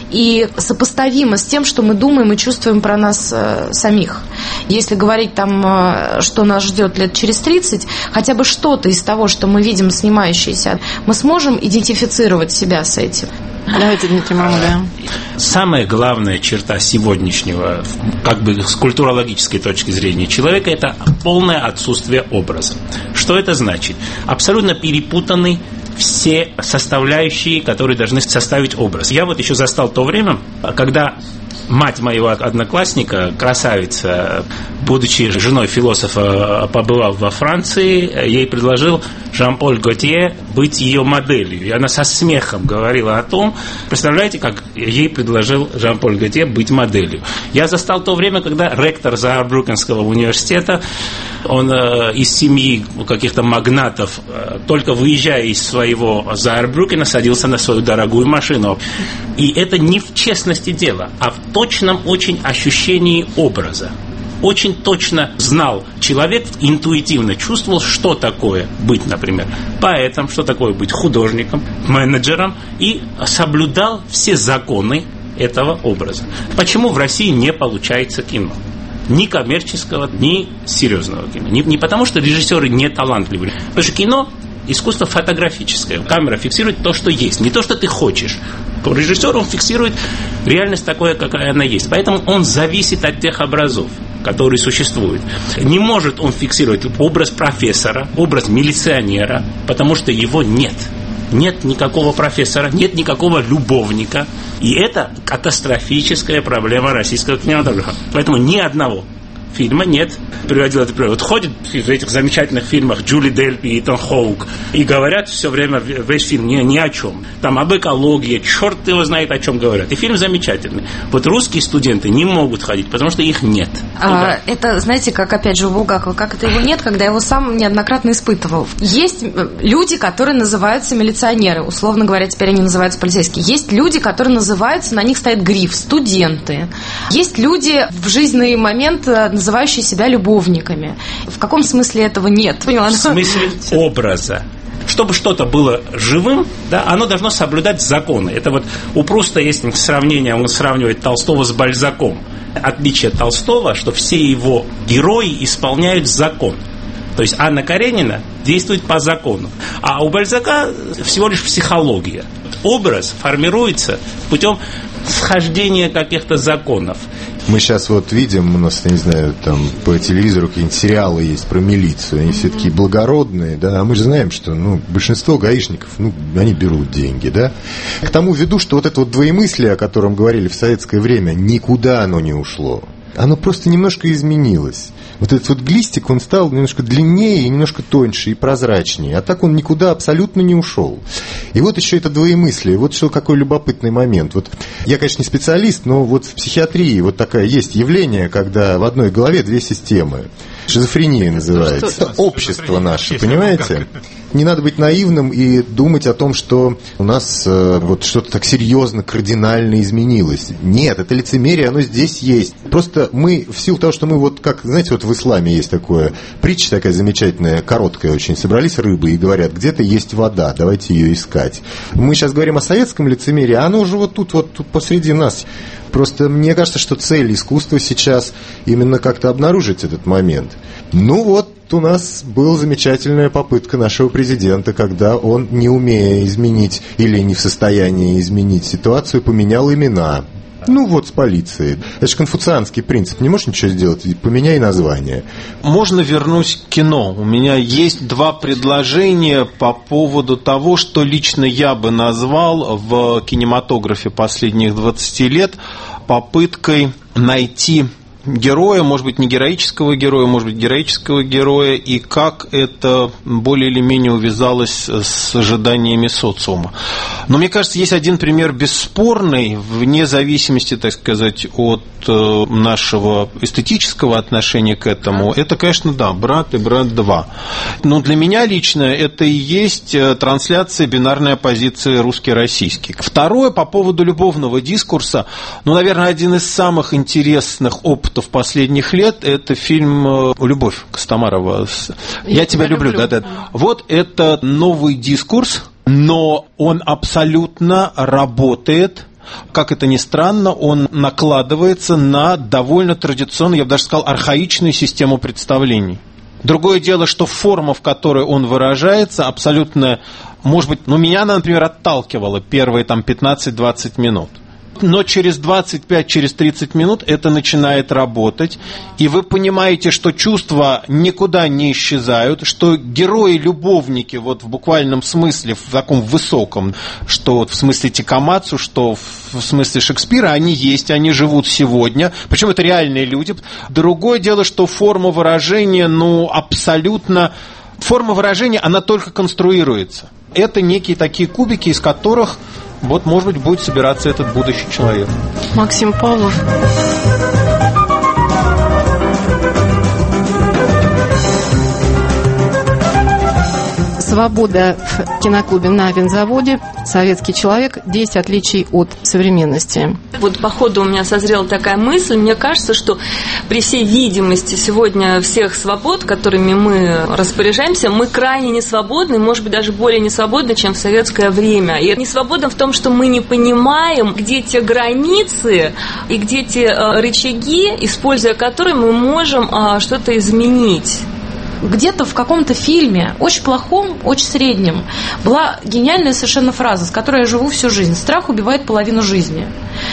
и сопоставимо с тем, что мы думаем и чувствуем про нас самих? Если говорить там, что нас ждет лет через 30, хотя бы что-то из того, что мы видим снимающееся, мы сможем идентифицировать себя с этим? Давайте, Дмитрий Мамуля. Самая главная черта сегодняшнего, как бы с культурологической точки зрения человека, это полное отсутствие образа. Что это значит? Абсолютно перепутаны все составляющие, которые должны составить образ. Я вот еще застал то время, когда мать моего одноклассника, красавица, будучи женой философа, побывав во Франции, ей предложил Жан-Поль Готье быть ее моделью. И она со смехом говорила о том, представляете, как ей предложил Жан-Поль Готье быть моделью. Я застал то время, когда ректор Заарбрюкенского университета, он из семьи каких-то магнатов, только выезжая из своего Заарбрюкена, садился на свою дорогую машину. И это не в честности дела, а в точном очень ощущении образа. Очень точно знал человек, интуитивно чувствовал, что такое быть, например, поэтом, что такое быть художником, менеджером, и соблюдал все законы этого образа. Почему в России не получается кино? Ни коммерческого, ни серьезного кино. Не потому, что режиссеры не талантливы. Потому что кино – искусство фотографическое. Камера фиксирует то, что есть, не то, что ты хочешь. Режиссер, он фиксирует реальность такой, какая она есть. Поэтому он зависит от тех образов, которые существуют. Не может он фиксировать образ профессора, образ милиционера, потому что его нет. Нет никакого профессора, нет никакого любовника. И это катастрофическая проблема российского кинематографа. Поэтому ни одного фильма нет. Приводил это пример. Вот ходят в этих замечательных фильмах Джули Дельпи и Итан Хоук и говорят все время, весь фильм ни о чем. Там об экологии, черт его знает, о чем говорят. И фильм замечательный. Вот русские студенты не могут ходить, потому что их нет. Это, знаете, как опять же у Булгакова, как это его нет, когда я его сам неоднократно испытывал. Есть люди, которые называются милиционеры, условно говоря, теперь они называются полицейские. Есть люди, которые называются, на них стоит гриф, студенты. Есть люди в жизненный момент, называющие себя любовниками. В каком смысле этого нет? В смысле образа. Чтобы что-то было живым, да, оно должно соблюдать законы. Это вот у Пруста есть сравнение, он сравнивает Толстого с Бальзаком. Отличие Толстого, что все его герои исполняют закон. То есть Анна Каренина действует по закону. А у Бальзака всего лишь психология. Образ формируется путем схождения каких-то законов. Мы сейчас вот видим, у нас, я не знаю, там по телевизору какие-нибудь сериалы есть про милицию, они все такие благородные, да, а мы же знаем, что, большинство гаишников, они берут деньги, да. К тому веду, что вот это вот двоемыслие, о котором говорили в советское время, никуда оно не ушло. Оно просто немножко изменилось. Вот этот вот глистик, он стал немножко длиннее и немножко тоньше и прозрачнее. А так он никуда абсолютно не ушел. И вот еще это двоемыслие. Вот что какой любопытный момент. Вот я, конечно, не специалист, но вот в психиатрии вот такое есть явление, когда в одной голове две системы. Шизофрения называется. Общество наше, понимаете? Не надо быть наивным и думать о том, что у нас вот что-то так серьезно, кардинально изменилось. Нет, это лицемерие, оно здесь есть. Просто мы, в силу того, что мы вот, как, знаете, вот в исламе есть такое, притча такая замечательная, короткая очень, собрались рыбы и говорят, где-то есть вода, давайте ее искать. Мы сейчас говорим о советском лицемерии, а оно уже вот тут посреди нас. Просто мне кажется, что цель искусства сейчас именно как-то обнаружить этот момент. У нас была замечательная попытка нашего президента, когда он, не умея изменить или не в состоянии изменить ситуацию, поменял имена. С полицией. Это же конфуцианский принцип. Не можешь ничего сделать, поменяй название. Можно вернусь к кино. У меня есть два предложения по поводу того, что лично я бы назвал в кинематографе последних 20 лет попыткой найти героя, может быть, не героического героя, может быть, героического героя, и как это более или менее увязалось с ожиданиями социума. Но мне кажется, есть один пример бесспорный, вне зависимости, так сказать, от нашего эстетического отношения к этому. Это, конечно, «Брат» и «Брат 2». Но для меня лично это и есть трансляция бинарной оппозиции русский-российский. Второе, по поводу любовного дискурса, наверное, один из самых интересных опытов последних лет – это фильм «Любовь» Костомарова. «Я тебя люблю». Да. Вот это новый дискурс, но он абсолютно работает. Как это ни странно, он накладывается на довольно традиционную, я бы даже сказал, архаичную систему представлений. Другое дело, что форма, в которой он выражается, абсолютно, может быть, меня она, например, отталкивала первые 15-20 минут. Но через 25, через 30 минут это начинает работать, и вы понимаете, что чувства никуда не исчезают, что герои-любовники, в буквальном смысле, в таком высоком, что в смысле Тикамацу, что в смысле Шекспира, они есть, они живут сегодня, причем это реальные люди. Другое дело, что форма выражения, абсолютно... Форма выражения, она только конструируется. Это некие такие кубики, из которых... может быть, будет собираться этот будущий человек. Максим Павлов. «Свобода» в киноклубе на Винзаводе. Советский человек. 10 отличий от современности. По ходу у меня созрела такая мысль. Мне кажется, что при всей видимости сегодня всех свобод, которыми мы распоряжаемся, мы крайне несвободны, может быть, даже более несвободны, чем в советское время. И несвободны в том, что мы не понимаем, где те границы и где те рычаги, используя которые мы можем что-то изменить. Где-то в каком-то фильме, очень плохом, очень среднем, была гениальная совершенно фраза, с которой я живу всю жизнь. «Страх убивает половину жизни».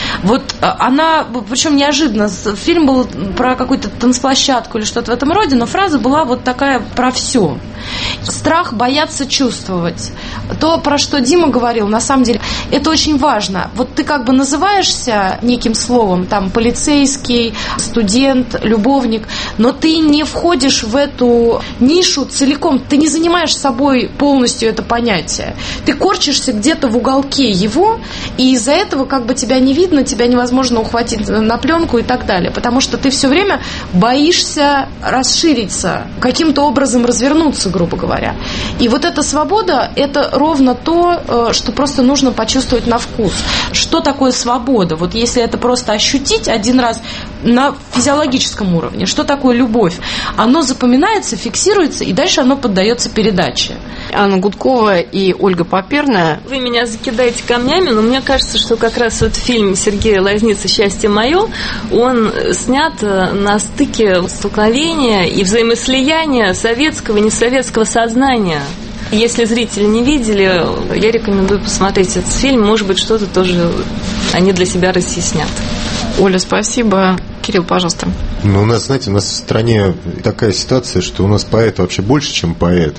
Она, причем неожиданно, фильм был про какую-то танцплощадку или что-то в этом роде, но фраза была такая про все. Страх бояться чувствовать. То, про что Дима говорил, на самом деле, это очень важно. Ты называешься неким словом, полицейский, студент, любовник, но ты не входишь в эту нишу целиком, ты не занимаешь собой полностью это понятие. Ты корчишься где-то в уголке его, и из-за этого тебя не видно, тебя невозможно ухватить на пленку и так далее, потому что ты все время боишься расшириться, каким-то образом развернуться, грубо говоря. И эта свобода, это ровно то, что просто нужно почувствовать на вкус. Что такое свобода? Если это просто ощутить один раз на физиологическом уровне, что такое любовь? Оно запоминается, фиксируется, и дальше оно поддается передаче. Анна Гудкова и Ольга Поперная. Вы меня закидаете камнями, но мне кажется, что как раз фильм Сергея Лазницы «Счастье мое», он снят на стыке столкновения и взаимослияния советского и несоветского сознания. Если зрители не видели, я рекомендую посмотреть этот фильм. Может быть, что-то тоже они для себя разъяснят. Оля, спасибо. Кирилл, пожалуйста. Ну, у нас, знаете, у нас в стране такая ситуация, что у нас поэт вообще больше, чем поэт.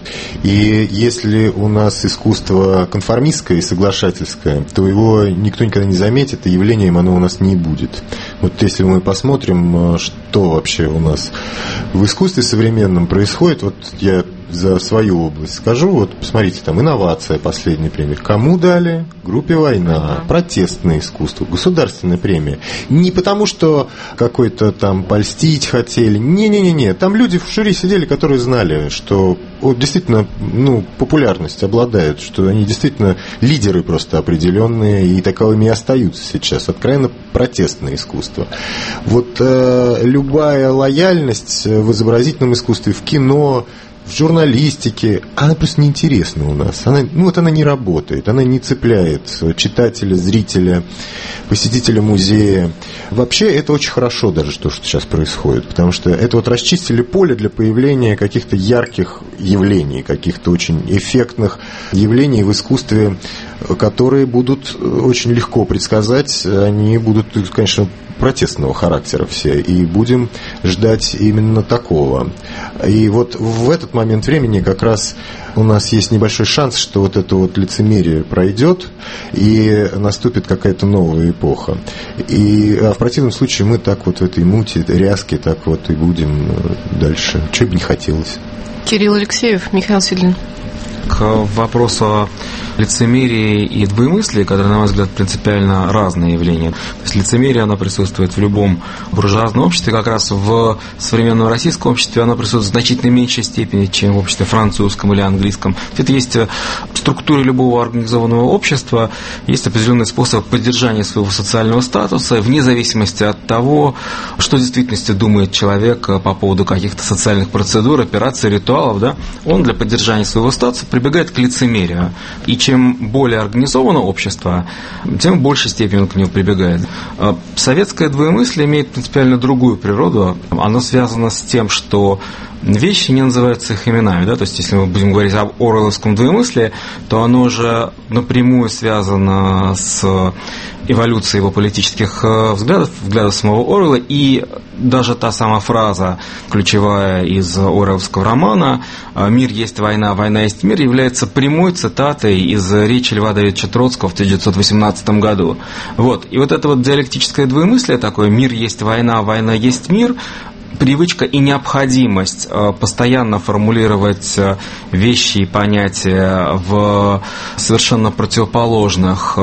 И если у нас искусство конформистское и соглашательское, то его никто никогда не заметит, и явлением оно у нас не будет. Вот если мы посмотрим, что вообще у нас в искусстве современном происходит, вот я за свою область скажу, вот посмотрите, там инновация, последний пример. Кому дали? Группе «Война». Протестное искусство, государственная премия. Не потому, что какой-то там польстить хотели. Не-не-не. Там люди в жюри сидели, которые знали, что действительно популярность обладают, что они действительно лидеры просто определенные, и таковыми и остаются сейчас. Откровенно протестное искусство. Вот любая лояльность в изобразительном искусстве, в кино, в журналистике, она просто неинтересна у нас. Она не работает, она не цепляет читателя, зрителя, посетителя музея. Вообще это очень хорошо даже, что сейчас происходит, потому что это вот расчистили поле для появления каких-то ярких явлений, каких-то очень эффектных явлений в искусстве, которые будут очень легко предсказать. Они будут, конечно, протестного характера все, и будем ждать именно такого. И вот в этот момент времени как раз у нас есть небольшой шанс, что вот это вот лицемерие пройдет, и наступит какая-то новая эпоха. А в противном случае мы так вот в этой мути, ряске, так вот и будем дальше. Чего бы не хотелось. Кирилл Алексеев, Михаил Седлин. К вопросу о лицемерии и двоемыслии, которые, на мой взгляд, принципиально разные явления. То есть лицемерие, оно присутствует в любом буржуазном обществе, как раз в современном российском обществе оно присутствует в значительно меньшей степени, чем в обществе французском или английском. Это есть в структуре любого организованного общества, есть определенный способ поддержания своего социального статуса, вне зависимости от того, что в действительности думает человек по поводу каких-то социальных процедур, операций, ритуалов, да? Он для поддержания своего статуса прибегает к лицемерию. И чем более организовано общество, тем в большей степени он к нему прибегает. Советское двоемыслие имеет принципиально другую природу. Оно связано с тем, что вещи не называются их именами. Да? То есть, если мы будем говорить об оруэлловском двоемыслии, то оно же напрямую связано с эволюцией его политических взглядов самого Оруэлла, и даже та самая фраза, ключевая из оруэлловского романа «Мир есть война, война есть мир», является прямой цитатой из речи Льва Давидовича Троцкого в 1918 году. Вот. И вот это вот диалектическое двоемыслие такое «мир есть война, война есть мир», привычка и необходимость постоянно формулировать вещи и понятия в совершенно противоположных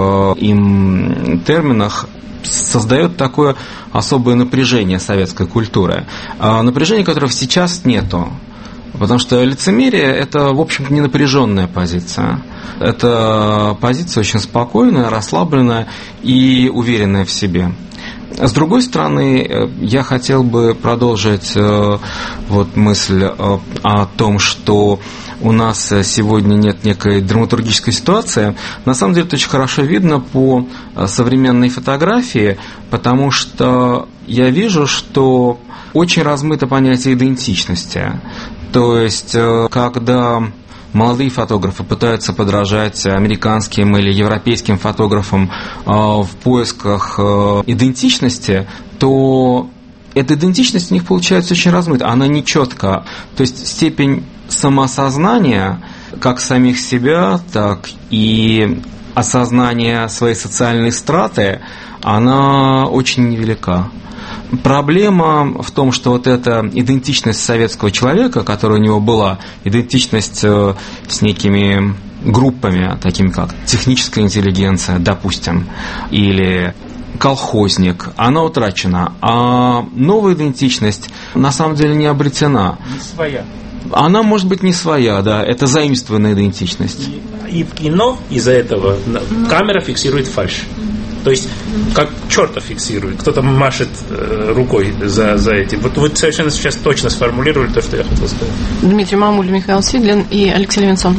им терминах создает такое особое напряжение советской культуры. Напряжение, которого сейчас нету. Потому что лицемерие – это, в общем-то, не напряженная позиция. Это позиция очень спокойная, расслабленная и уверенная в себе. С другой стороны, я хотел бы продолжить вот мысль о том, что у нас сегодня нет некой драматургической ситуации. На самом деле это очень хорошо видно по современной фотографии, потому что я вижу, что очень размыто понятие идентичности. То есть, когда молодые фотографы пытаются подражать американским или европейским фотографам в поисках идентичности, то эта идентичность у них получается очень размыта, она нечетка. То есть степень самоосознания как самих себя, так и осознания своей социальной страты, она очень невелика. Проблема в том, что вот эта идентичность советского человека, которая у него была, идентичность с некими группами, такими как техническая интеллигенция, допустим, или колхозник, она утрачена, а новая идентичность на самом деле не обретена. Не своя. Она может быть не своя, да, это заимствованная идентичность. И в кино из-за этого камера фиксирует фальшь. То есть, как черта фиксирует, кто-то машет рукой за этим. Вот вы совершенно сейчас точно сформулировали то, что я хотел сказать. Дмитрий Мамуль, Михаил Седлин и Алексей Левинсон.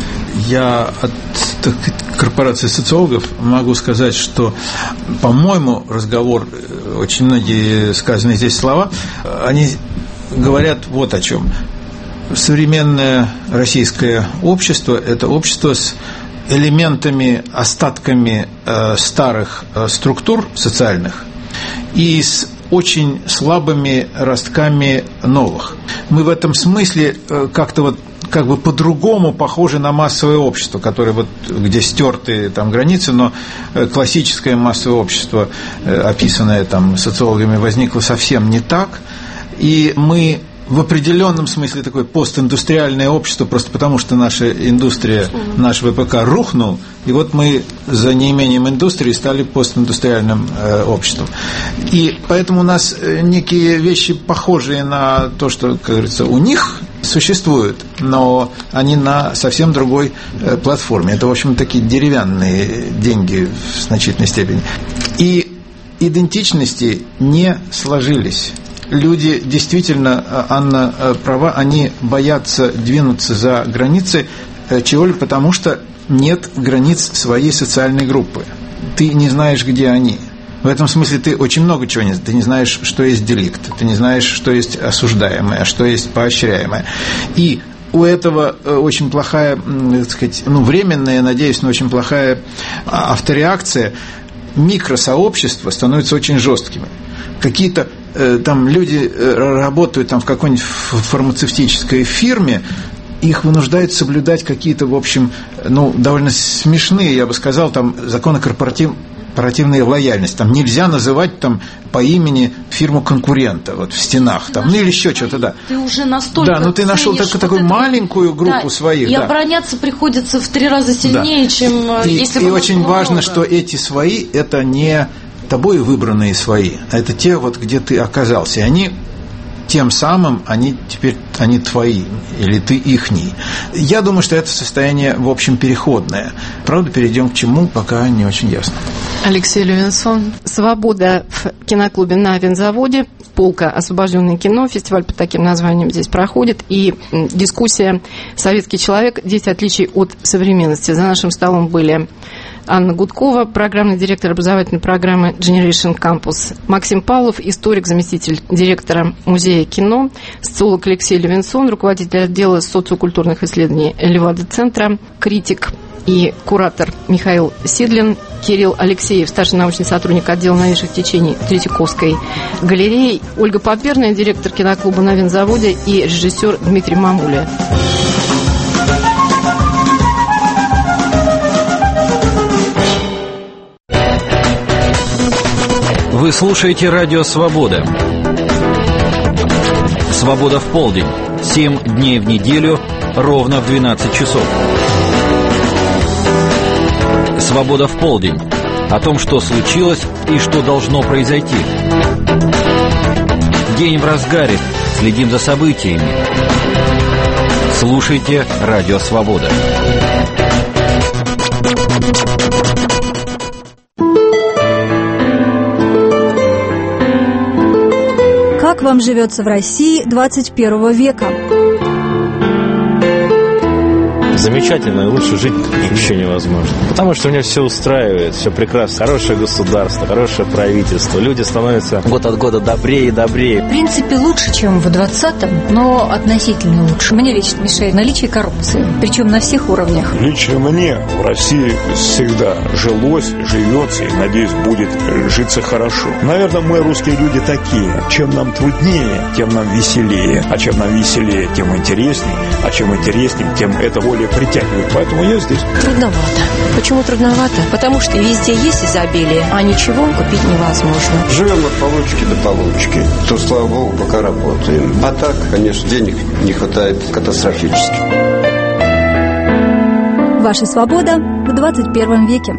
Я от корпорации социологов могу сказать, что, по-моему, разговор, очень многие сказанные здесь слова, они говорят вот о чем. Современное российское общество – это общество с элементами, остатками старых структур социальных и с очень слабыми ростками новых. Мы в этом смысле как-то вот как бы по-другому похожи на массовое общество, которое вот, где стерты там границы, но классическое массовое общество, описанное там социологами, возникло совсем не так. И мы в определенном смысле такое постиндустриальное общество, просто потому что наша индустрия, наш ВПК рухнул, и вот мы за неимением индустрии стали постиндустриальным обществом. И поэтому у нас некие вещи, похожие на то, что, как говорится, у них существуют, но они на совсем другой платформе. Это, в общем, такие деревянные деньги в значительной степени. И идентичности не сложились. Люди действительно, Анна права, они боятся двинуться за границы, чего ли потому, что нет границ своей социальной группы. Ты не знаешь, где они. В этом смысле ты очень много чего не знаешь. Ты не знаешь, что есть деликт, ты не знаешь, что есть осуждаемое, что есть поощряемое. И у этого очень плохая, так сказать, временная, я надеюсь, но очень плохая автореакция. Микросообщества становятся очень жесткими. Какие-то там люди работают там в какой-нибудь фармацевтической фирме, их вынуждают соблюдать какие-то, в общем, довольно смешные, я бы сказал, там законы корпоративной лояльности. Там нельзя называть там по имени фирму конкурента вот в стенах, там, или еще что-то, да. Ты уже настолько да, но ты нашел такую маленькую группу своих. И обороняться приходится в 3 раза сильнее, чем если бы... И очень важно, что эти свои – это не тобой выбранные свои, а это те, вот, где ты оказался. И они тем самым, они твои, или ты ихний. Я думаю, что это состояние, в общем, переходное. Правда, перейдем к чему, пока не очень ясно. Алексей Левинсон. «Свобода» в киноклубе на Винзаводе. Полка «Освобожденное кино». Фестиваль под таким названием здесь проходит. И дискуссия «Советский человек. 10 отличий от современности». За нашим столом были Анна Гудкова, программный директор образовательной программы Generation Campus, Максим Павлов, историк, заместитель директора музея кино, социолог Алексей Левинсон, руководитель отдела социокультурных исследований Левада-центра, критик и куратор Михаил Сидлин, Кирилл Алексеев, старший научный сотрудник отдела новейших течений Третьяковской галереи, Ольга Подверная, директор киноклуба на Винзаводе, и режиссер Дмитрий Мамуля. Вы слушаете «Радио Свобода». «Свобода в полдень». 7 дней в неделю, ровно в 12 часов. «Свобода в полдень». О том, что случилось и что должно произойти. День в разгаре. Следим за событиями. Слушайте «Радио Свобода». Как вам живется в России 21 века? Замечательно, лучше жить еще невозможно. Потому что у меня все устраивает, все прекрасно. Хорошее государство, хорошее правительство. Люди становятся год от года добрее и добрее. В принципе, лучше, чем в 20-м, но относительно лучше. Мне лично мешает наличие коррупции, причем на всех уровнях. Лично мне в России всегда жилось, живется и, надеюсь, будет житься хорошо. Наверное, мы, русские люди, такие. Чем нам труднее, тем нам веселее. А чем нам веселее, тем интереснее. А чем интереснее, тем это более притягивает. Поэтому я здесь. Трудновато. Почему трудновато? Потому что везде есть изобилие, а ничего купить невозможно. Живем от получки до получки. То, слава богу, пока работаем. А так, конечно, денег не хватает катастрофически. Ваша свобода в 21 веке.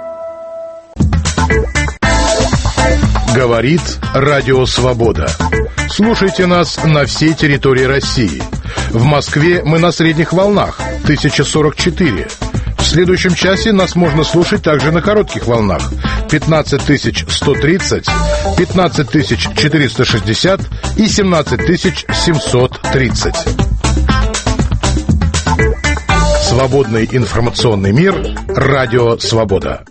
Говорит Радио Свобода. Слушайте нас на всей территории России. В Москве мы на средних волнах 1044. В следующем часе нас можно слушать также на коротких волнах 15130, 15460 и 17730. Свободный информационный мир. Радио Свобода.